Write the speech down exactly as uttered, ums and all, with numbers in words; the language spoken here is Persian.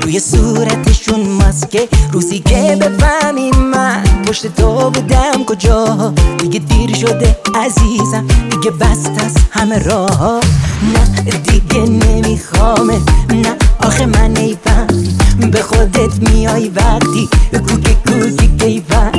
روی صورتشون ماسکه، روزی که بفهمی من پشت تو بودم کجا. دیگه دیر شده عزیزم، دیگه بست از همه راه. نه دیگه نمیخوامه، نه آخه من ایفم به خودت میای وقتی کوکی کوکی کیفم.